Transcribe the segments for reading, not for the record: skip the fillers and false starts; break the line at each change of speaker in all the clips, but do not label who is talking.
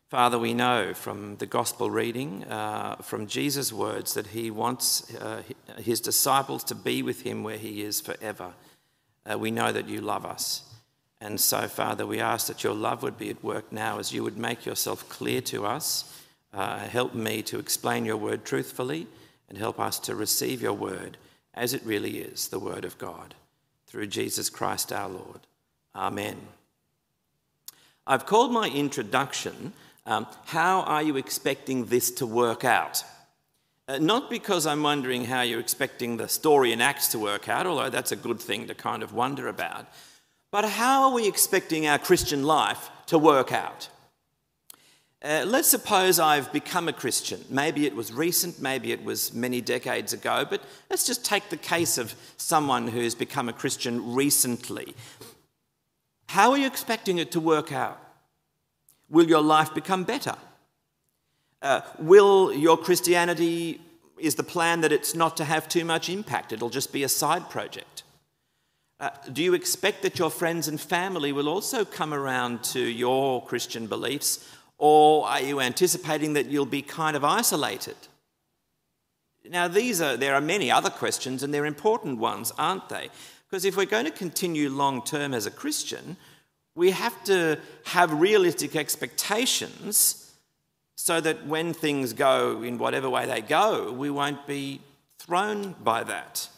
Father, we know from the gospel reading, from Jesus' words, that he wants his disciples to be with him where he is forever. We know that you love us. And so, Father, we ask that your love would be at work now as you would make yourself clear to us. Help me to explain your word truthfully and help us to receive your word as it really is, the word of God, through Jesus Christ our Lord. Amen. I've called my introduction, How Are You Expecting This to Work Out? Not because I'm wondering how you're expecting the story in Acts to work out, although that's a good thing to kind of wonder about, but how are we expecting our Christian life to work out? Let's suppose I've become a Christian. Maybe it was recent, maybe it was many decades ago, but let's just take the case of someone who's become a Christian recently. How are you expecting it to work out? Will your life become better? Will your Christianity, is the plan that it's not to have too much impact? It'll just be a side project. Do you expect that your friends and family will also come around to your Christian beliefs, or are you anticipating that you'll be kind of isolated? Now, there are many other questions, and they're important ones, aren't they? Because if we're going to continue long-term as a Christian, we have to have realistic expectations so that when things go in whatever way they go, we won't be thrown by that.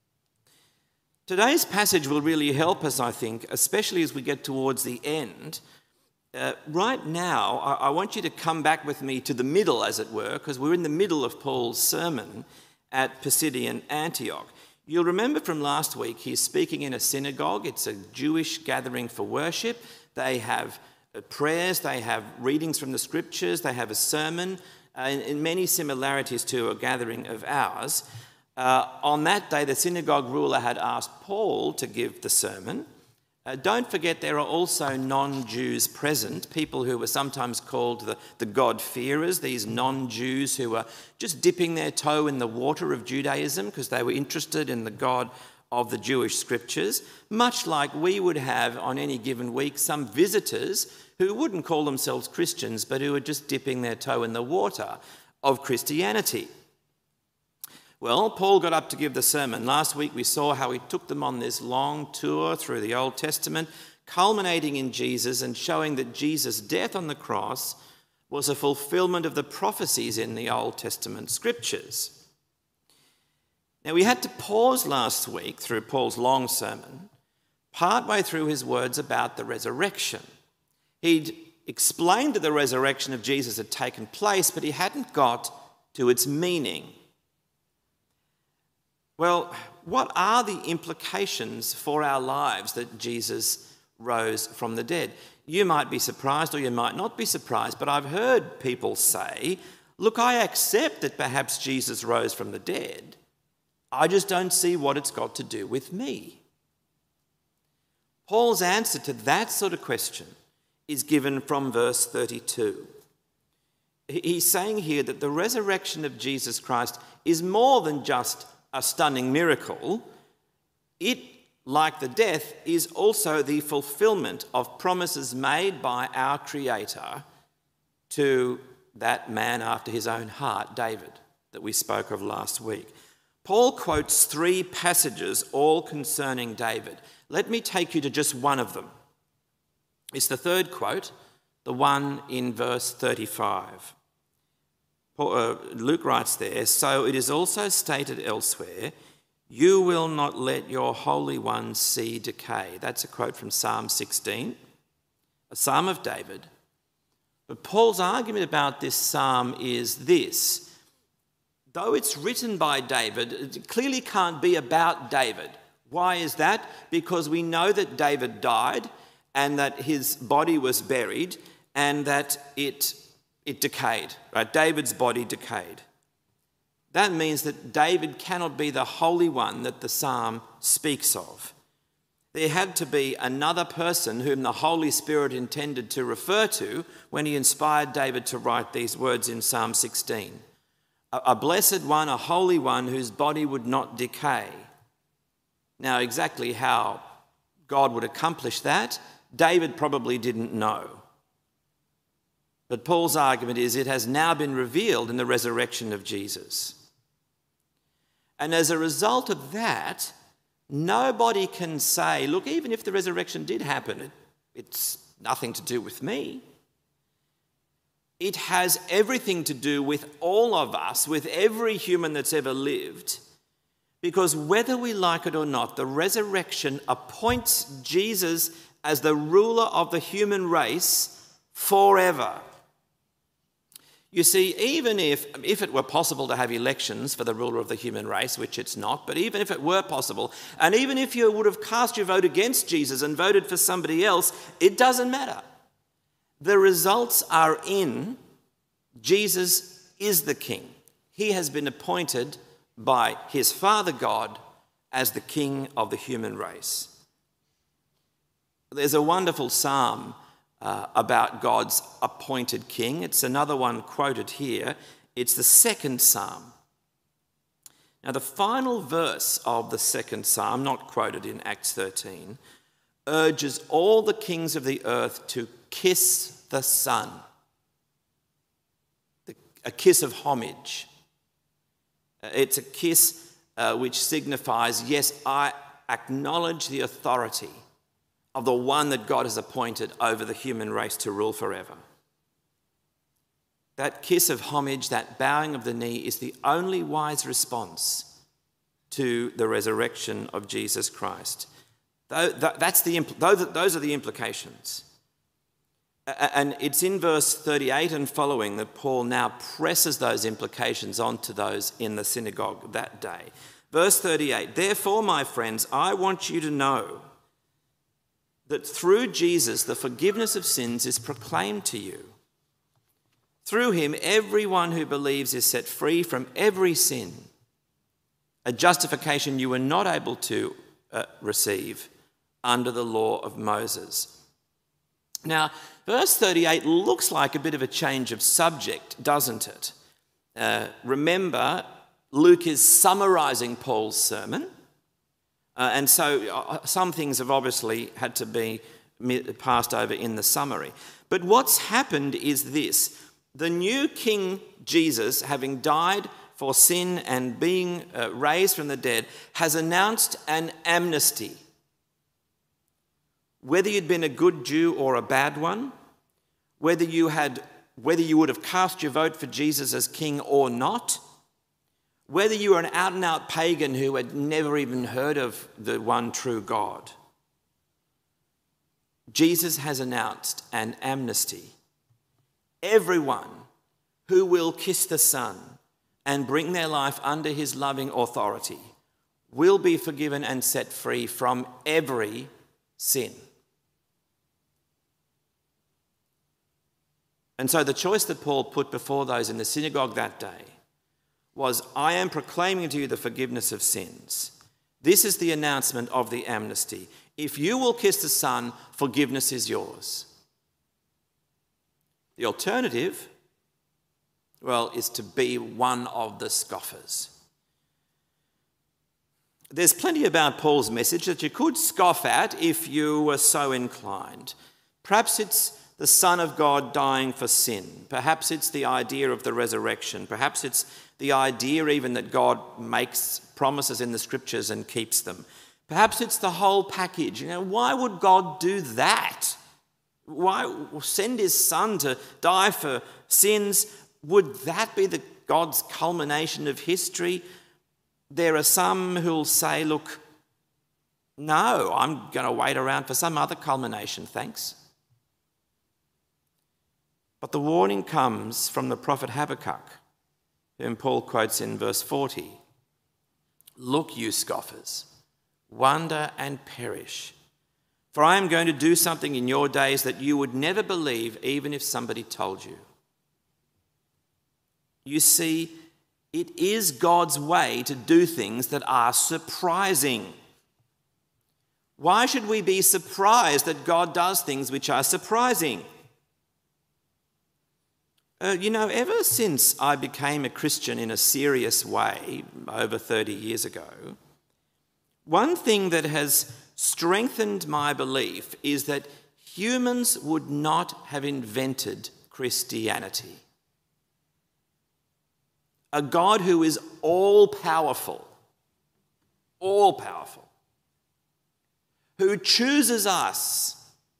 Today's passage will really help us, I think, especially as we get towards the end. Right now, I want you to come back with me to the middle, as it were, because we're in the middle of Paul's sermon at Pisidian Antioch. You'll remember from last week, he's speaking in a synagogue. It's a Jewish gathering for worship. They have prayers, they have readings from the scriptures, they have a sermon, in many similarities to a gathering of ours. On that day, the synagogue ruler had asked Paul to give the sermon. Don't forget there are also non-Jews present, people who were sometimes called the God-fearers, these non-Jews who were just dipping their toe in the water of Judaism because they were interested in the God of the Jewish scriptures, much like we would have on any given week some visitors who wouldn't call themselves Christians but who are just dipping their toe in the water of Christianity. Well, Paul got up to give the sermon. Last week we saw how he took them on this long tour through the Old Testament, culminating in Jesus and showing that Jesus' death on the cross was a fulfillment of the prophecies in the Old Testament scriptures. Now, we had to pause last week through Paul's long sermon, partway through his words about the resurrection. He'd explained that the resurrection of Jesus had taken place, but he hadn't got to its meaning. Well, what are the implications for our lives that Jesus rose from the dead? You might be surprised or you might not be surprised, but I've heard people say, look, I accept that perhaps Jesus rose from the dead. I just don't see what it's got to do with me. Paul's answer to that sort of question is given from verse 32. He's saying here that the resurrection of Jesus Christ is more than just a stunning miracle. It, like the death, is also the fulfillment of promises made by our Creator to that man after his own heart, David, that we spoke of last week. Paul quotes 3 passages, all concerning David. Let me take you to just one of them. It's the third quote, the one in verse 35. Luke writes there, so it is also stated elsewhere, you will not let your Holy One see decay. That's a quote from Psalm 16, a psalm of David. But Paul's argument about this psalm is this. Though it's written by David, it clearly can't be about David. Why is that? Because we know that David died and that his body was buried and that it decayed, right? David's body decayed. That means that David cannot be the Holy One that the psalm speaks of. There had to be another person whom the Holy Spirit intended to refer to when he inspired David to write these words in Psalm 16. A blessed one, a holy one whose body would not decay. Now, exactly how God would accomplish that, David probably didn't know. But Paul's argument is it has now been revealed in the resurrection of Jesus. And as a result of that, nobody can say, look, even if the resurrection did happen, it's nothing to do with me. It has everything to do with all of us, with every human that's ever lived, because whether we like it or not, the resurrection appoints Jesus as the ruler of the human race forever. You see, even if it were possible to have elections for the ruler of the human race, which it's not, but even if it were possible, and even if you would have cast your vote against Jesus and voted for somebody else, it doesn't matter. The results are in. Jesus is the king. He has been appointed by his Father God as the king of the human race. There's a wonderful psalm about God's appointed king. It's another one quoted here. It's the second psalm. Now, the final verse of the second psalm, not quoted in Acts 13, urges all the kings of the earth to kiss the Son. A kiss of homage. It's a kiss which signifies, yes, I acknowledge the authority of the one that God has appointed over the human race to rule forever. That kiss of homage, that bowing of the knee, is the only wise response to the resurrection of Jesus Christ. Those are the implications. And it's in verse 38 and following that Paul now presses those implications onto those in the synagogue that day. Verse 38, therefore, my friends, I want you to know that through Jesus the forgiveness of sins is proclaimed to you. Through him, everyone who believes is set free from every sin, a justification you were not able to receive under the law of Moses. Now, verse 38 looks like a bit of a change of subject, doesn't it? Remember, Luke is summarising Paul's sermon, and so some things have obviously had to be passed over in the summary. But what's happened is this. The new King Jesus, having died for sin and being raised from the dead, has announced an amnesty. Whether you'd been a good Jew or a bad one, whether you would have cast your vote for Jesus as king or not, whether you were an out-and-out pagan who had never even heard of the one true God, Jesus has announced an amnesty. Everyone who will kiss the Son and bring their life under his loving authority will be forgiven and set free from every sin. And so the choice that Paul put before those in the synagogue that day was, I am proclaiming to you the forgiveness of sins. This is the announcement of the amnesty. If you will kiss the Son, forgiveness is yours. The alternative, well, is to be one of the scoffers. There's plenty about Paul's message that you could scoff at if you were so inclined. Perhaps it's the Son of God dying for sin. Perhaps it's the idea of the resurrection. Perhaps it's the idea even that God makes promises in the scriptures and keeps them. Perhaps it's the whole package. Why would God do that? Why send his Son to die for sins? Would that be God's culmination of history? There are some who'll say, look, no, I'm going to wait around for some other culmination, thanks. But the warning comes from the prophet Habakkuk, whom Paul quotes in verse 40. Look, you scoffers, wonder and perish, for I am going to do something in your days that you would never believe even if somebody told you. You see, it is God's way to do things that are surprising. Why should we be surprised that God does things which are surprising? Ever since I became a Christian in a serious way over 30 years ago, one thing that has strengthened my belief is that humans would not have invented Christianity. A God who is all-powerful, who chooses us,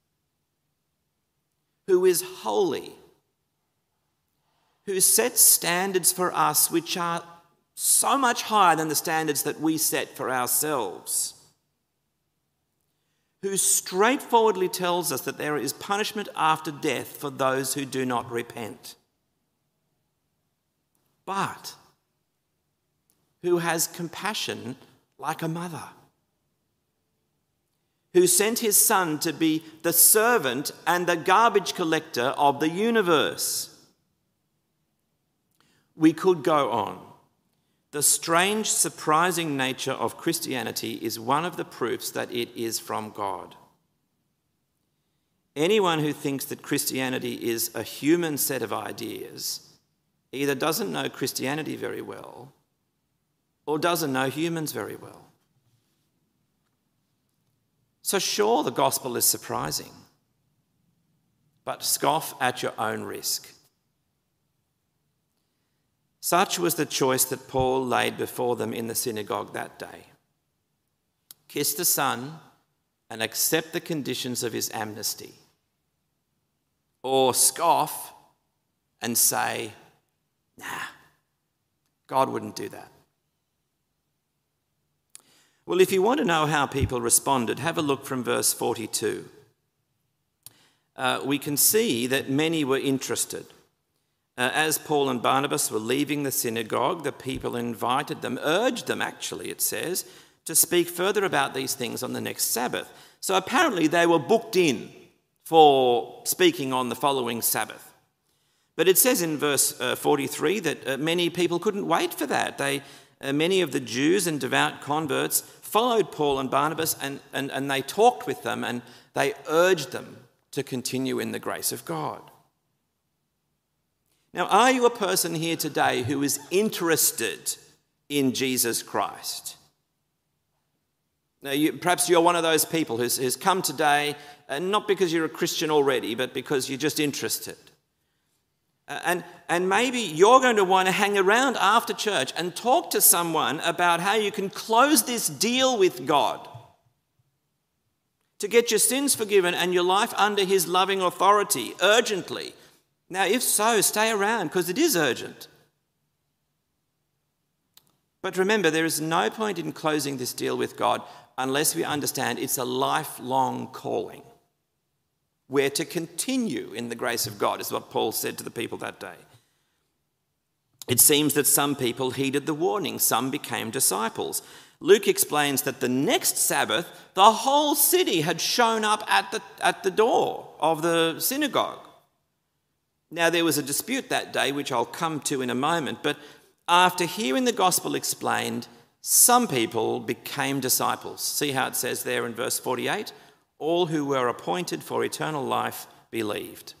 who is holy, who sets standards for us which are so much higher than the standards that we set for ourselves, who straightforwardly tells us that there is punishment after death for those who do not repent, but who has compassion like a mother, who sent his Son to be the servant and the garbage collector of the universe. We could go on. The strange, surprising nature of Christianity is one of the proofs that it is from God. Anyone who thinks that Christianity is a human set of ideas either doesn't know Christianity very well or doesn't know humans very well. So sure, the gospel is surprising, but scoff at your own risk. Such was the choice that Paul laid before them in the synagogue that day. Kiss the Son and accept the conditions of his amnesty, or scoff and say, nah, God wouldn't do that. Well, if you want to know how people responded, have a look from verse 42. We can see that many were interested. As Paul and Barnabas were leaving the synagogue, the people invited them, urged them actually, it says, to speak further about these things on the next Sabbath. So apparently they were booked in for speaking on the following Sabbath. But it says in verse 43 that many people couldn't wait for that. Many of the Jews and devout converts followed Paul and Barnabas and they talked with them and they urged them to continue in the grace of God. Now, are you a person here today who is interested in Jesus Christ? Now, perhaps you're one of those people who's come today, not because you're a Christian already, but because you're just interested. And maybe you're going to want to hang around after church and talk to someone about how you can close this deal with God to get your sins forgiven and your life under his loving authority urgently. Now, if so, stay around because it is urgent. But remember, there is no point in closing this deal with God unless we understand it's a lifelong calling. We're to continue in the grace of God, is what Paul said to the people that day. It seems that some people heeded the warning, some became disciples. Luke explains that the next Sabbath, the whole city had shown up at the door of the synagogue. Now, there was a dispute that day, which I'll come to in a moment, but after hearing the gospel explained, some people became disciples. See how it says there in verse 48? All who were appointed for eternal life believed.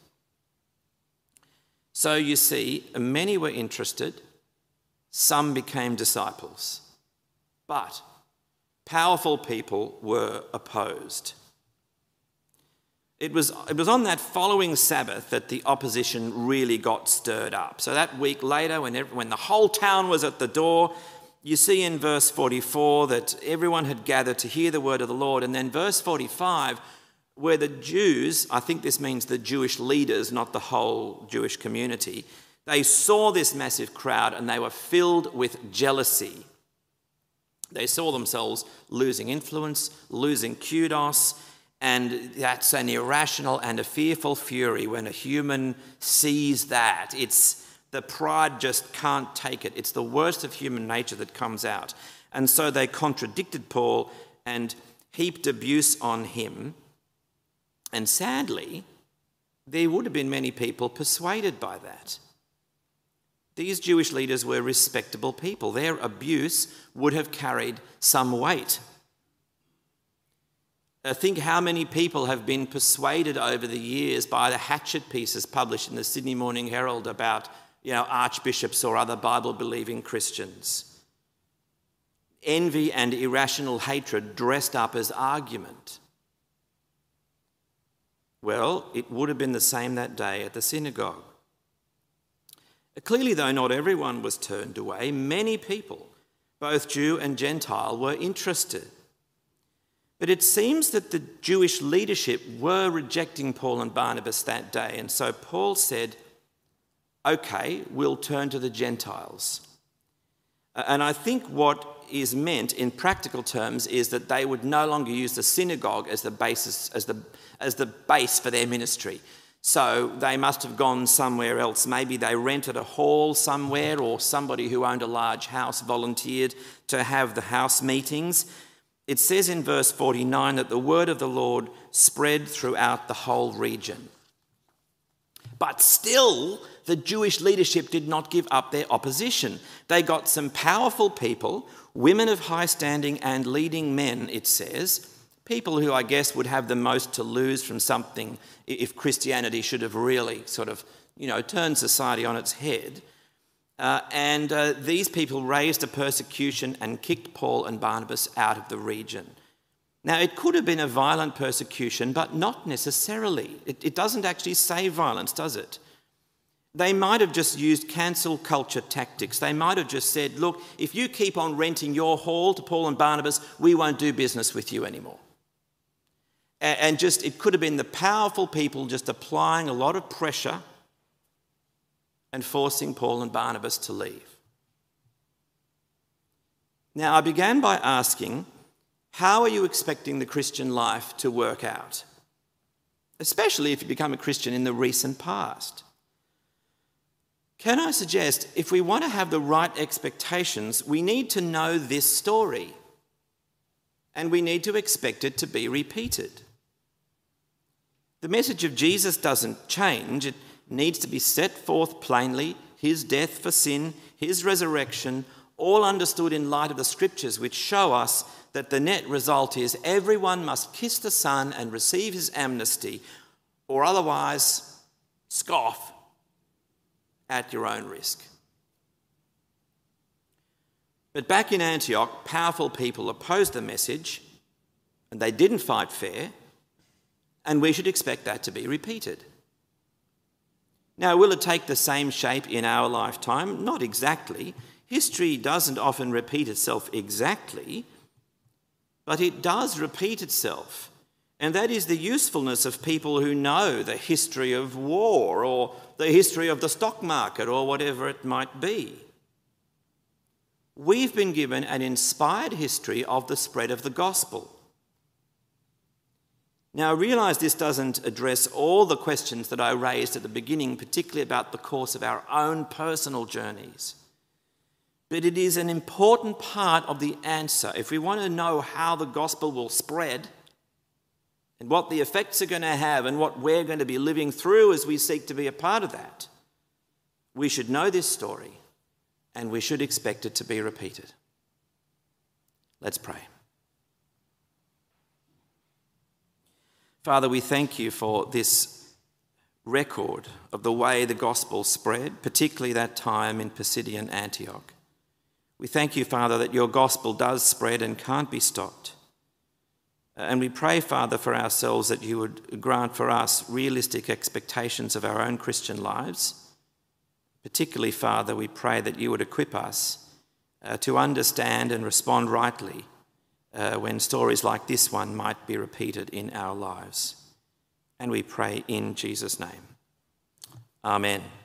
So you see, many were interested, some became disciples, but powerful people were opposed. It was on that following Sabbath that the opposition really got stirred up. So that week later, when the whole town was at the door, you see in verse 44 that everyone had gathered to hear the word of the Lord. And then verse 45, where the Jews, I think this means the Jewish leaders, not the whole Jewish community, they saw this massive crowd and they were filled with jealousy. They saw themselves losing influence, losing kudos, and that's an irrational and a fearful fury when a human sees that. The pride just can't take it. It's the worst of human nature that comes out. And so they contradicted Paul and heaped abuse on him. And sadly, there would have been many people persuaded by that. These Jewish leaders were respectable people. Their abuse would have carried some weight. Think how many people have been persuaded over the years by the hatchet pieces published in the Sydney Morning Herald about, archbishops or other Bible-believing Christians. Envy and irrational hatred dressed up as argument. Well, it would have been the same that day at the synagogue. Clearly, though, not everyone was turned away. Many people, both Jew and Gentile, were interested. But it seems that the Jewish leadership were rejecting Paul and Barnabas that day. And so Paul said, okay, we'll turn to the Gentiles. And I think what is meant in practical terms is that they would no longer use the synagogue as the basis, as the base for their ministry. So they must have gone somewhere else. Maybe they rented a hall somewhere, or somebody who owned a large house volunteered to have the house meetings. It says in verse 49 that the word of the Lord spread throughout the whole region. But still, the Jewish leadership did not give up their opposition. They got some powerful people, women of high standing and leading men, it says, people who I guess would have the most to lose from something if Christianity should have really sort of, turned society on its head. And these people raised a persecution and kicked Paul and Barnabas out of the region. Now, it could have been a violent persecution, but not necessarily. It doesn't actually say violence, does it? They might have just used cancel culture tactics. They might have just said, look, if you keep on renting your hall to Paul and Barnabas, we won't do business with you anymore. And just, it could have been the powerful people just applying a lot of pressure and forcing Paul and Barnabas to leave. Now, I began by asking, how are you expecting the Christian life to work out? Especially if you become a Christian in the recent past. Can I suggest, if we want to have the right expectations, we need to know this story. And we need to expect it to be repeated. The message of Jesus doesn't change. It needs to be set forth plainly, his death for sin, his resurrection, all understood in light of the scriptures, which show us that the net result is everyone must kiss the Son and receive his amnesty, or otherwise scoff at your own risk. But back in Antioch, powerful people opposed the message, and they didn't fight fair, and we should expect that to be repeated. Now, will it take the same shape in our lifetime? Not exactly. History doesn't often repeat itself exactly, but it does repeat itself. And that is the usefulness of people who know the history of war or the history of the stock market or whatever it might be. We've been given an inspired history of the spread of the gospel. Now, I realise this doesn't address all the questions that I raised at the beginning, particularly about the course of our own personal journeys. But it is an important part of the answer. If we want to know how the gospel will spread and what the effects are going to have and what we're going to be living through as we seek to be a part of that, we should know this story and we should expect it to be repeated. Let's pray. Father, we thank you for this record of the way the gospel spread, particularly that time in Pisidian Antioch. We thank you, Father, that your gospel does spread and can't be stopped. And we pray, Father, for ourselves that you would grant for us realistic expectations of our own Christian lives. Particularly, Father, we pray that you would equip us to understand and respond rightly when stories like this one might be repeated in our lives. And we pray in Jesus' name. Amen.